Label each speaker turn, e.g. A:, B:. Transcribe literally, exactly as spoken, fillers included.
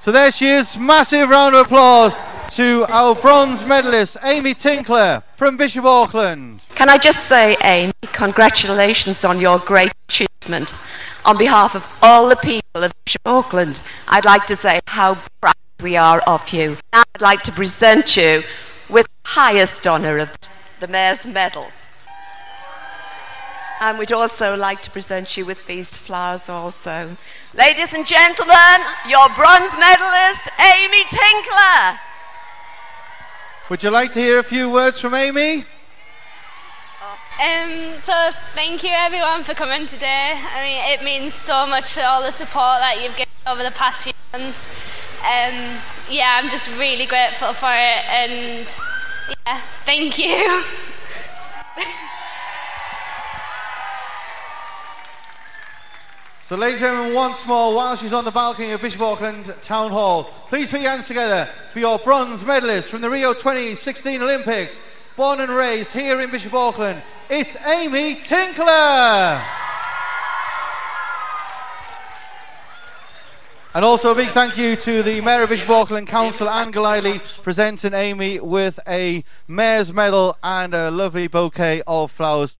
A: So there she is. Massive round of applause to our bronze medalist, Amy Tinkler from Bishop Auckland.
B: Can I just say, Amy, congratulations on your great achievement. On behalf of all the people of Bishop Auckland, I'd like to say how proud we are of you. I'd like to present you with the highest honour of the Mayor's Medal. And we'd also like to present you with these flowers also. Ladies and gentlemen, your bronze medalist, Amy Tinkler.
A: Would you like to hear a few words from Amy?
C: Um, so thank you everyone for coming today. I mean, it means so much for all the support that you've given over the past few months. Um, yeah, I'm just really grateful for it, and yeah, thank you.
A: So ladies and gentlemen, once more, while she's on the balcony of Bishop Auckland Town Hall, please put your hands together for your bronze medalist from the Rio twenty sixteen Olympics, born and raised here in Bishop Auckland. It's Amy Tinkler! And also a big thank you to the Mayor of Bishop Auckland Council, Anne Galiley, presenting Amy with a Mayor's Medal and a lovely bouquet of flowers.